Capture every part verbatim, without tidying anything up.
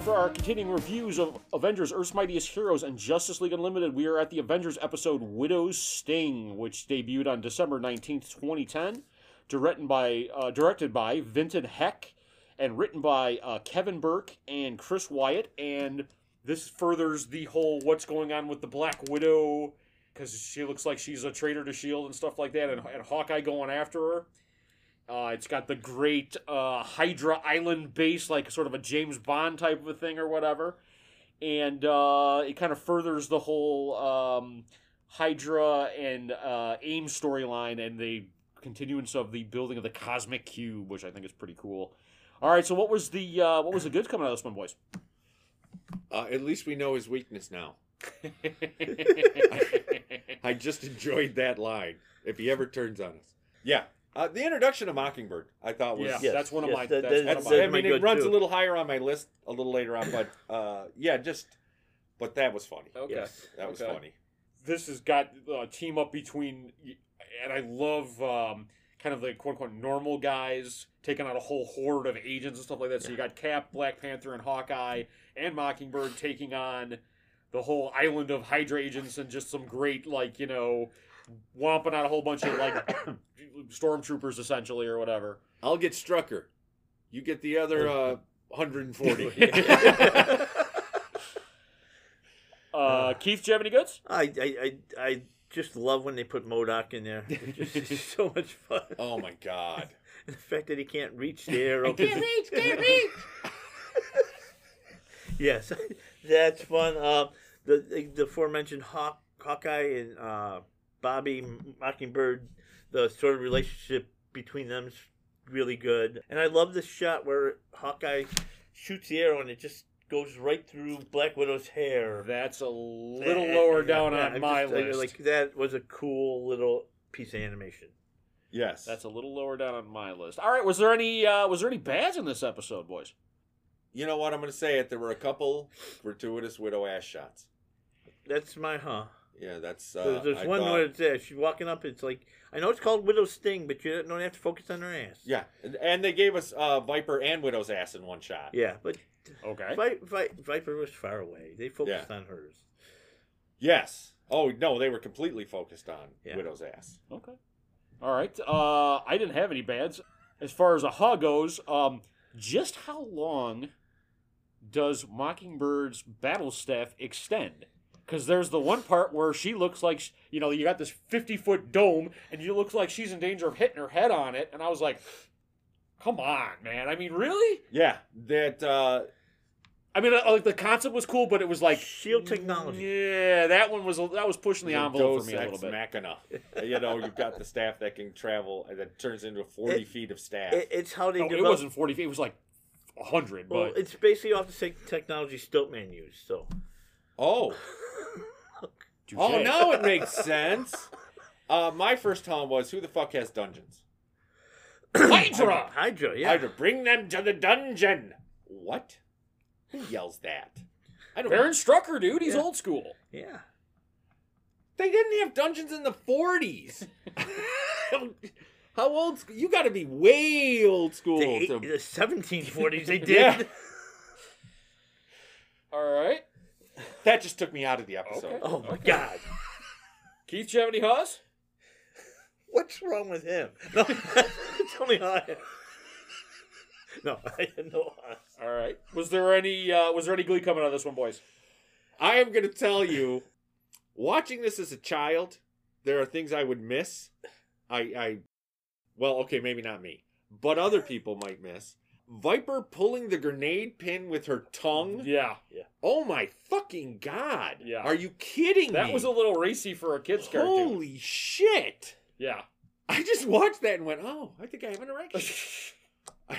for our continuing reviews of Avengers, Earth's Mightiest Heroes, and Justice League Unlimited. We are at the Avengers episode Widow's Sting, which debuted on December nineteenth, twenty ten. Directed by, uh, directed by Vinton Heck, and written by uh, Kevin Burke and Chris Wyatt. And this furthers the whole what's going on with the Black Widow, because she looks like she's a traitor to S H I E L D and stuff like that, and, and Hawkeye going after her. Uh, it's got the great uh, Hydra Island base, like sort of a James Bond type of a thing or whatever. And uh, it kind of furthers the whole um, Hydra and uh, AIM storyline and the continuance of the building of the Cosmic Cube, which I think is pretty cool. All right, so what was the uh, what was the goods coming out of this one, boys? Uh, at least we know his weakness now. I just enjoyed that line. If he ever turns on us, yeah. Uh, the introduction of Mockingbird, I thought was yeah, yes, that's one of yes, my. that, That's, that, one of that's, my I mean, it runs too. a little higher on my list a little later on, but uh, yeah, just but that was funny. okay. Yes. That was Okay. funny. This has got a team up between, and I love um, kind of the quote unquote normal guys taking out a whole horde of agents and stuff like that. So you got Cap, Black Panther, and Hawkeye, and Mockingbird taking on the whole island of Hydra agents, and just some great, like, you know, whomping out a whole bunch of like stormtroopers essentially or whatever. I'll get Strucker. You get the other uh, one hundred forty. uh, Keith, do you have any goods? I, I, I, I just love when they put MODOK in there. It's just so much fun. Oh my God! And the fact that he can't reach the arrow. Can't reach, can't reach. Yes, that's fun. Uh, the, the the aforementioned Hawk, Hawkeye and uh, Bobby Mockingbird, the sort of relationship between them is really good. And I love the shot where Hawkeye shoots the arrow and it just goes right through Black Widow's hair. That's a little lower down Yeah, on I'm my just, I- list. like that was a cool little piece of animation. Yes, That's a little lower down on my list. All right, was there any uh, was there any bads in this episode, boys? You know what? I'm going to say it. There were a couple gratuitous widow ass shots. That's my huh. Yeah, that's. Uh, There's, there's I one thought- where it's there. She's walking up. It's like, I know it's called Widow's Sting, but you don't have to focus on her ass. Yeah, and, and they gave us uh, Viper and Widow's ass in one shot. Yeah, but Okay. Vi- Vi- Viper was far away. They focused Yeah. on hers. Yes. Oh no, they were completely focused on Yeah. Widow's ass. Okay. All right. Uh, I didn't have any bads. As far as a huh goes, um, just how long does Mockingbird's battle staff extend? Because there's the one part where she looks like, sh- you know, you got this fifty-foot dome, and you look like she's in danger of hitting her head on it. And I was like, come on, man. I mean, really? Yeah, that. Uh, I mean, uh, like the concept was cool, but it was like Shield technology. Yeah, that one was that was pushing the envelope for me a little Deus bit. Ex Machina. You know, you've got the staff that can travel, and that turns into forty It- feet of staff. It, it's how they No, it develop. wasn't forty feet. It was like a hundred. Well, But it's basically off the same technology Stiltman used. So. oh, touche. oh, now it makes sense. Uh, my first time was, who the fuck has dungeons? Hydra. Hydra, yeah. Hydra, bring them to the dungeon. What? Who yells that? I don't. Baron Strucker, dude. He's Yeah. old school. Yeah. They didn't have dungeons in the forties. How old? You got to be way old school. The, eight, to- the seventeen forties, they did. Yeah. All right. That just took me out of the episode. Okay. Oh, my God. Keith, do you have any huss? What's wrong with him? No, tell me how I... No, I had no odds. All right. Was there any uh, was there any glee coming out of this one, boys? I am going to tell you, watching this as a child, there are things I would miss. I, I, well, okay, maybe not me, but other people might miss. Viper pulling the grenade pin with her tongue. Yeah. Oh my fucking God. Yeah. Are you kidding That me? was a little racy for a kid's cartoon. Holy shit. Yeah. I just watched that and went, oh, I think I have an erection. I,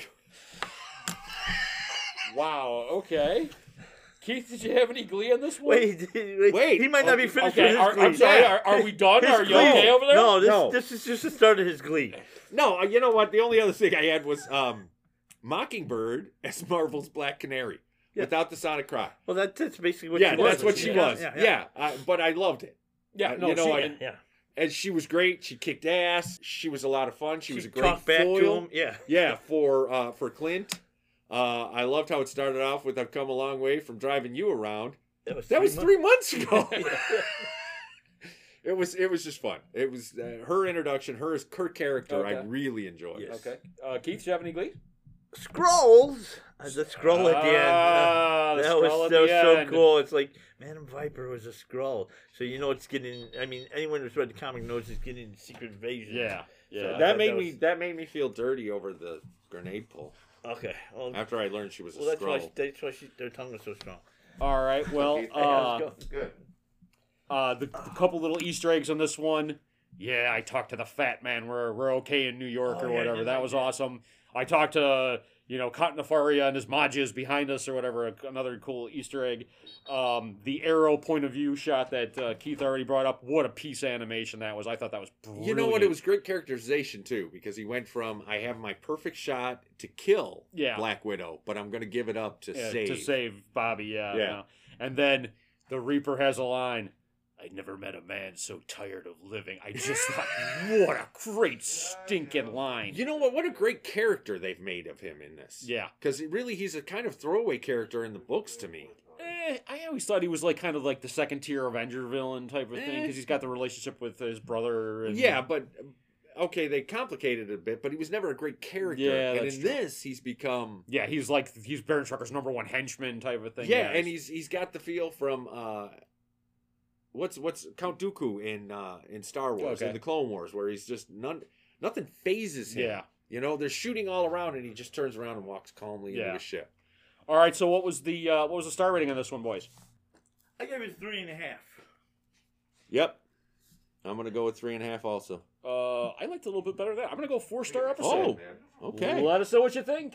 Wow. Okay. Keith, did you have any glee on this one? Wait, wait, Wait. he might not be Okay, finished Okay. with his Are, glee. I'm sorry. Yeah. Are, are we done? His Are you glee. okay over there? No, this, No. this is just the start of his glee. no, uh, you know what? The only other thing I had was um, Mockingbird as Marvel's Black Canary Yeah. without the sonic cry. Well, that, that's basically what yeah, she was. that's what she yeah, was. Yeah, Yeah, yeah. I, but I loved it. Yeah. Uh, No. you know, she, I- and- yeah. And she was great. She kicked ass. She was a lot of fun. She, was a great talked back foil. to him. Yeah. Yeah, for uh, for Clint. Uh, I loved how it started off with "I've come a long way from driving you around." That was That three was months- three months ago. It was it was just fun. It was uh, her introduction, her her character. I Okay. really enjoyed. Yes. Okay. Uh, Keith, do you have any glee? Scrolls. Uh, the scroll at the end. Ah, the that scroll was, at that the was so end. cool. It's like Madam Viper was a scroll, so you know it's getting. I mean, anyone who's read the comic knows it's getting Secret Invasion. Yeah. Yeah. So That I made thought that me was- that made me feel dirty over the grenade pull. Okay. Well, After I learned she was a well that's why. scroll. That's why she, their tongue was so strong. All right. Well, Okay, uh, let's go. Good. uh, the, the couple little Easter eggs on this one. Yeah, I talked to the fat man. We're we're okay in New York Oh, or yeah, whatever. yeah, That yeah. was awesome. I talked to you know Cotton Nefaria and his Majas behind us or whatever. Another cool Easter egg. Um, the arrow point of view shot that uh, Keith already brought up. What a piece of animation that was. I thought that was brilliant. You know what? It was great characterization too, because he went from "I have my perfect shot" to kill Yeah. Black Widow, but I'm going to give it up to Yeah, save. to save Bobby. Yeah. Yeah. you know. And then the Reaper has a line. I never met a man so tired of living. I just thought, what a great stinking line. You know what? What a great character they've made of him in this. Yeah. Because really, he's a kind of throwaway character in the books to me. Eh, I always thought he was like kind of like the second tier Avenger villain type of thing Eh. because he's got the relationship with his brother. And, Yeah, but okay, they complicated it a bit, but he was never a great character. Yeah, and that's in true. this, he's become yeah, he's like he's Baron Strucker's number one henchman type of thing. yeah, and he's he's got the feel from uh, what's what's Count Dooku in uh, in Star Wars Okay. in the Clone Wars, where he's just none nothing phases him. Yeah. You know, they're shooting all around, and he just turns around and walks calmly Yeah. into his ship. All right. So what was the uh, what was the star rating on this one, boys? I gave it three and a half. Yep, I'm gonna go with three and a half also. Uh, I liked it a little bit better than that. I'm gonna go four star episode. Oh, okay. Let us know what you think.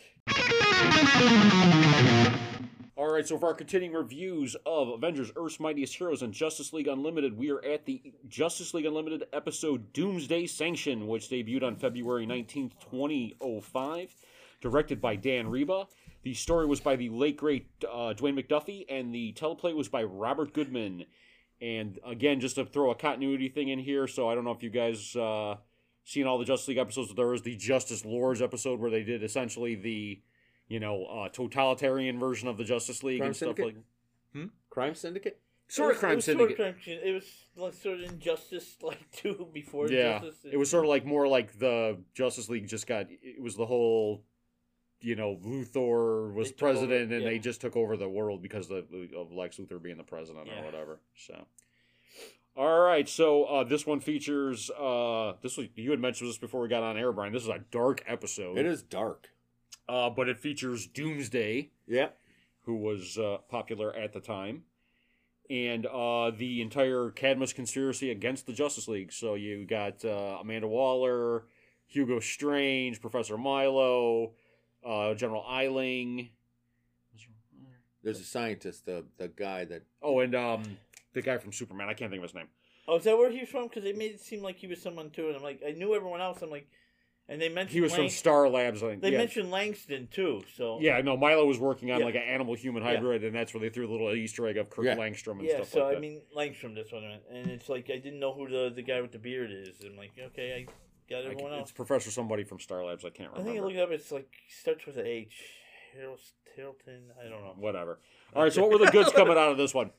All right, so for our continuing reviews of Avengers, Earth's Mightiest Heroes, and Justice League Unlimited, we are at the Justice League Unlimited episode Doomsday Sanction, which debuted on February nineteenth, twenty oh five, directed by Dan Reba. The story was by the late, great uh, Dwayne McDuffie, and the teleplay was by Robert Goodman. And again, just to throw a continuity thing in here, so I don't know if you guys uh, seen all the Justice League episodes. There was the Justice Lords episode where they did essentially the, you know, uh, totalitarian version of the Justice League Crime and stuff Syndicate? like. Crime Syndicate. Sort of It Crime was Syndicate. Sort of crime, it was like sort of Injustice, like two before Yeah, Injustice. it was sort of like more like the Justice League just got. It was the whole, you know, Luthor was They took over, president and yeah. they just took over the world because of, of Lex Luthor being the president Yeah. or whatever. So. All right, so uh, this one features. Uh, this was you had mentioned this before we got on air, Brian. This is a dark episode. It is dark. uh, but it features Doomsday, Yep. who was uh, popular at the time, and uh, the entire Cadmus conspiracy against the Justice League. So you got uh, Amanda Waller, Hugo Strange, Professor Milo, uh, General Eiling. There's a scientist, the the guy that Oh, and um, the guy from Superman. I can't think of his name. Oh, is that where he was from? Because they made it seem like he was someone too, and I'm like, I knew everyone else. I'm like, and they mentioned He was from Lang- Star Labs. I think. They yeah. mentioned Langston too. So Yeah, no, Milo was working on Yeah. like an animal-human Yeah. hybrid, and that's where they threw the little Easter egg of Kirk Yeah. Langstrom and yeah. stuff So like that. I mean, Langstrom. That's what I meant. And it's like I didn't know who the the guy with the beard is. I'm like, okay, I got Like, everyone it's else. Professor somebody from Star Labs. I can't I remember. think I looked it up. It's like starts with an H. Harold Hilton. I don't know. Whatever. All right, so what were the goods coming out of this one?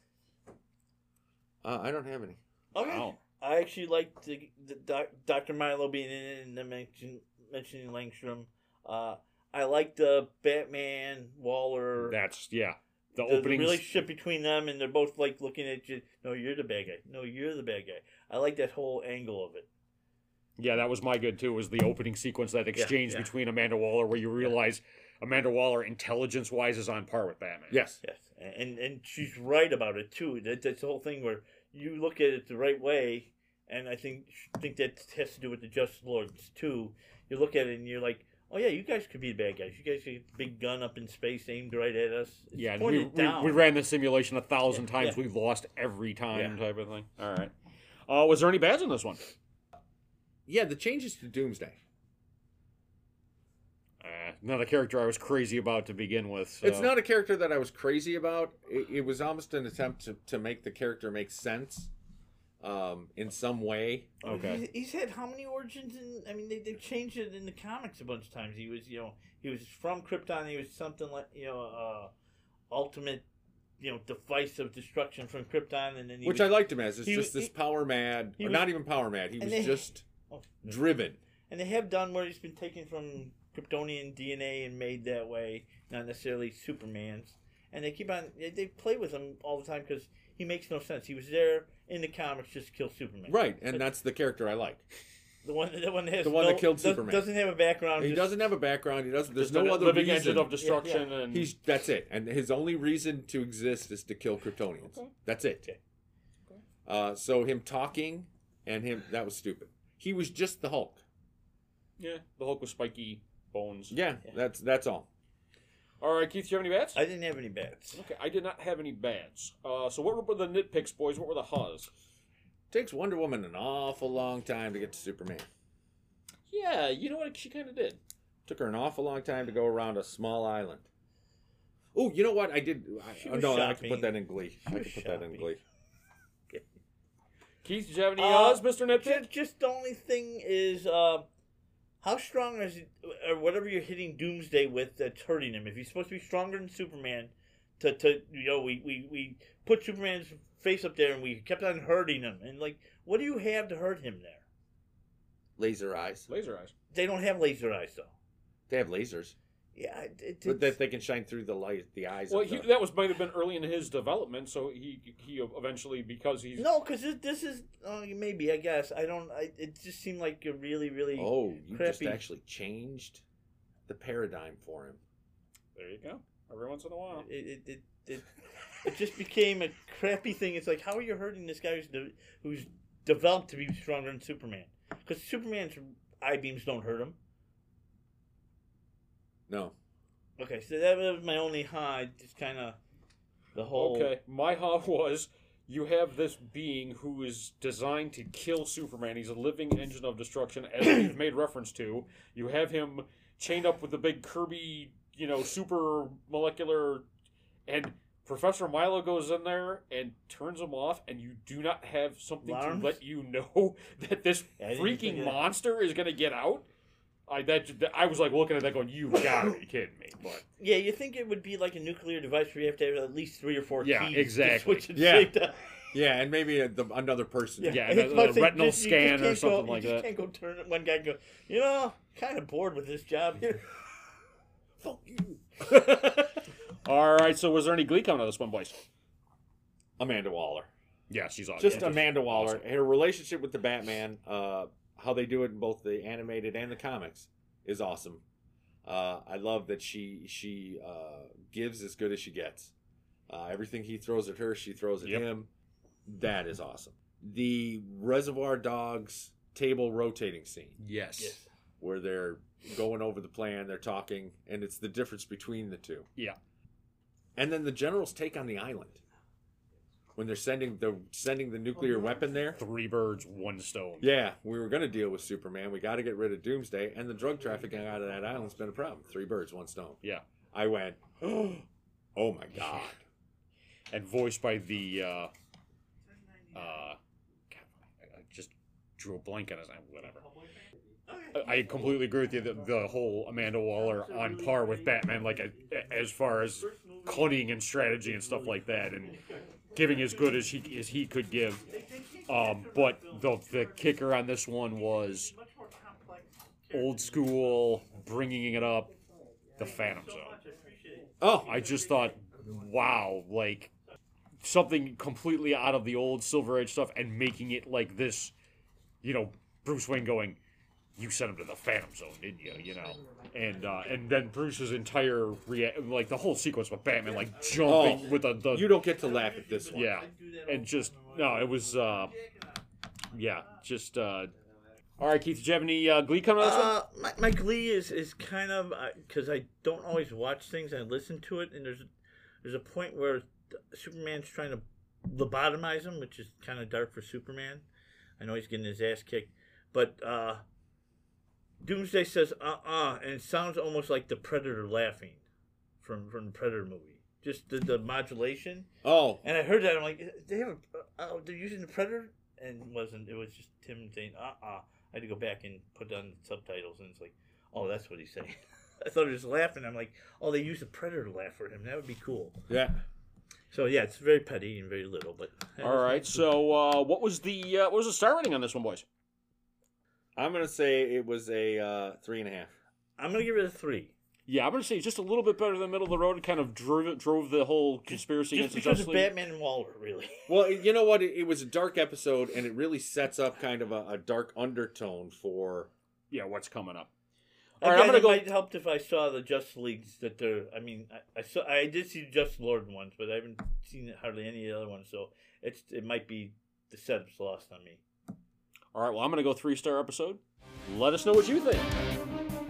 uh, I don't have any. Okay. Wow. I actually liked the, the doc, Doctor Milo being in it and then mention, mentioning Langstrom. Uh, I liked the Batman Waller. That's yeah. The, the, the opening. relationship between them, and they're both like looking at you. No, you're the bad guy. No, you're the bad guy. I like that whole angle of it. Yeah, that was my good too. Was the opening sequence, that exchange yeah. between Amanda Waller, where you realize Amanda Waller, intelligence-wise, is on par with Batman. Yes. Yes, and and she's right about it too. That that's the whole thing where you look at it the right way, and I think think that has to do with the Justice Lords too. You look at it and you're like, oh yeah, you guys could be the bad guys. You guys get a big gun up in space aimed right at us. It's Yeah, and pointed we, we, down. we ran the simulation a thousand Yeah, times. yeah. We lost every time, Yeah. type of thing. All right. Uh, was there any bads in this one? Yeah, the changes to Doomsday. Uh, not a character I was crazy about to begin with. So. It's not a character that I was crazy about. It, it was almost an attempt to, to make the character make sense. um, in some way. Okay. He's, he's had how many origins? In, I mean, they they've changed it in the comics a bunch of times. He was, you know, he was from Krypton. He was something like, you know, uh, ultimate, you know, device of destruction from Krypton, and then he Which was, I liked him as. It's he just was- this power mad, he or was- not even power mad. He and was they- just oh, driven. and they have done where he's been taken from Kryptonian D N A and made that way, not necessarily Superman's. And they keep on, they, they play with him all the time because he makes no sense. He was there in the comics just to kill Superman. Right, and that's the character I like. The one, the one that has The one no, that killed does, Superman. doesn't have a background. He just- doesn't have a background. He doesn't. There's Just no a other living reason. engine of destruction, and He's that's it, and his only reason to exist is to kill Kryptonians. Okay. That's it. Okay. Uh, so him talking and him that was stupid. He was just the Hulk. yeah, the Hulk with spiky bones. Yeah, Yeah. that's that's all. All right, Keith, do you have any bats? I didn't have any bats. Okay, I did not have any bads. Uh, so what were the nitpicks, boys? What were the huhs? Takes Wonder Woman an awful long time to get to Superman. Yeah, you know what? She kind of did. Took her an awful long time to go around a small island. Oh, you know what? I did. She I, was no, I shopping. could put that in Glee. She I was could put that in shopping. Glee. Keith, did you have any Uh, huhs, Mister Nitpick? Just, just the only thing is, uh, how strong is it, or whatever you're hitting Doomsday with that's hurting him? If he's supposed to be stronger than Superman, to, to you know, we, we, we put Superman's face up there and we kept on hurting him. And, like, what do you have to hurt him there? Laser eyes. Laser eyes. They don't have laser eyes, though. They have lasers, Yeah, it, it, but that they can shine through the light, the eyes. Well, of he, the, that was might have been early in his development, so he he eventually because he's no, because this, this is, oh, maybe, I guess. I don't, I, it just seemed like a really, really... oh, you just crappy. actually changed the paradigm for him. there. You go. Every once in a while. It it, it, it, it just became a crappy thing. It's like, how are you hurting this guy who's, de- who's developed to be stronger than Superman? Because Superman's eye beams don't hurt him. No, Okay, so that was my only high. Just kind of the whole. Okay, my huh was you have this being who is designed to kill Superman. He's a living engine of destruction, as we've made reference to. You have him chained up with the big Kirby, you know, super molecular, and Professor Milo goes in there and turns him off, and you do not have something Alarms? to let you know that this Yeah, I didn't think freaking of that. monster is going to get out. I that, that I was like looking at that going, you gotta be kidding me, but. Yeah, you think it would be like a nuclear device where you have to have at least three or four Yeah, keys exactly. to switch it Yeah. straight to- yeah, and maybe a, the, another person. Yeah, It's the- about the to- retinal just- you scan just or can't something go, like you that. just can't go turn it. One guy go, you know, kind of bored with this job here. Fuck you. All right, so was there any Glee coming out of this one, boys? Amanda Waller. Yeah, she's awesome. Just Amanda Waller. Her relationship with the Batman, uh, how they do it in both the animated and the comics, is awesome. Uh, I love that she she uh, gives as good as she gets. Uh, everything he throws at her, she throws at Yep. him. That is awesome. The Reservoir Dogs table rotating scene Yes. Yes. where they're going over the plan, they're talking, and it's the difference between the two. Yeah. And then the generals take on the island when they're sending the sending the nuclear weapon there. Three birds, one stone. Yeah, we were going to deal with Superman. We got to get rid of Doomsday, and the drug trafficking out of that island's been a problem. Three birds, one stone. Yeah. I went, oh my god. And voiced by the, uh, uh, God, I just drew a blank on his name, whatever. I I completely agree with you. The, the whole Amanda Waller on par with Batman, like a, as far as cunning and strategy and stuff like that, and giving as good as he as he could give. Um, but the the kicker on this one was old school, bringing it up, the Phantom Zone. Oh, I just thought, wow, like something completely out of the old Silver Age stuff and making it like this, you know, Bruce Wayne going, you sent him to the Phantom Zone, didn't you? You know, and uh, and then Bruce's entire rea- like the whole sequence with Batman like jumping Oh, with the, the you don't get to laugh at this one. yeah, and just no, it was uh, yeah, just uh. All right, Keith, did you have any uh, Glee coming out of this one? Uh, my, my Glee is, is kind of because I don't always watch things. I listen to it, and there's there's a point where Superman's trying to lobotomize him, which is kind of dark for Superman. I know he's getting his ass kicked, but uh, Doomsday says "uh uh," and it sounds almost like the Predator laughing from from the Predator movie. Just the, the modulation, Oh, and I heard that I'm like, they have a, uh, they're using the Predator and wasn't. It was just Tim saying, "Uh, uh." I had to go back and put on the subtitles, and it's like, "Oh, that's what he's saying." I thought he was laughing. I'm like, "Oh, they used a Predator laugh for him. That would be cool." Yeah. So yeah, it's very petty and very little, but All right. So, uh, what was the uh, what was the star rating on this one, boys? I'm gonna say it was a uh, three and a half. I'm gonna give it a three. Yeah, I'm gonna say just a little bit better than middle of the road. It kind of drove drove the whole conspiracy Just against the because Justice of League. Batman and Waller, really. Well, you know what? It, it was a dark episode, and it really sets up kind of a, a dark undertone for. Yeah, what's coming up? All All right, right, I'm gonna it go. might help if I saw the Justice Leagues that they're. I mean, I, I saw. I did see the Justice Lord ones, but I haven't seen hardly any of the other ones. So it's it might be the setup's lost on me. All right, well, I'm gonna go three star episode. Let us know what you think.